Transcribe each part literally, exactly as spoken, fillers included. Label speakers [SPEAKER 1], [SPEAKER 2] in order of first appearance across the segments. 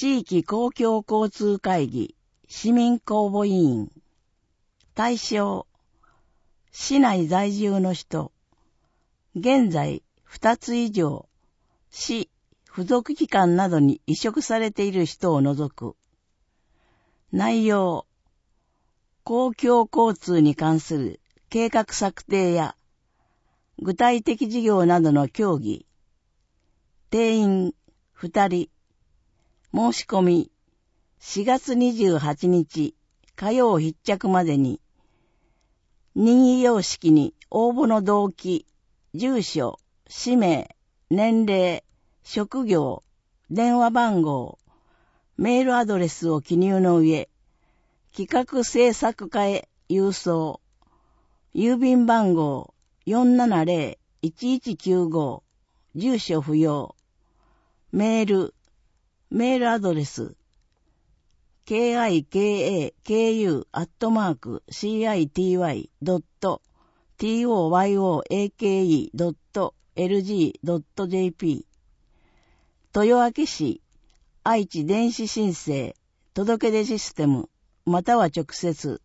[SPEAKER 1] 地域公共交通会議市民公募委員。対象、市内在住の人、現在ふたつ以上、市、付属機関などに委嘱されている人を除く。内容、公共交通に関する計画策定や具体的事業などの協議。定員ふたり。申し込みしがつにじゅうはちにち火曜必着までに任意様式に応募の動機、住所、氏名、年齢、職業、電話番号、メールアドレスを記入の上、企画制作課へ郵送、郵便番号 よんななぜろいちいちきゅうご、住所不要、メール、メールアドレス、キカクアットマーク シーアイティーワイドットトヨアケドットエルジードットジェーピー 豊明市愛知電子申請届出システムまたは直接。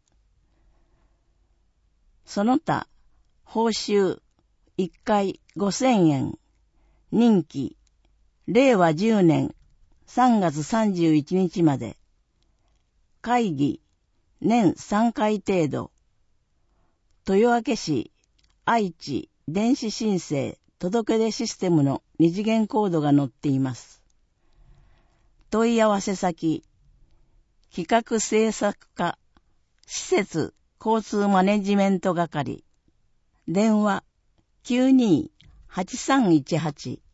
[SPEAKER 1] その他、報酬いっかいごせんえん、任期れいわじゅうねんさんがつさんじゅういちにちまで、会議年さんかい程度、豊明市愛知電子申請届出システムの二次元コードが載っています。問い合わせ先、企画制作課、施設交通マネジメント係、電話 きゅうにーはちさんいちはち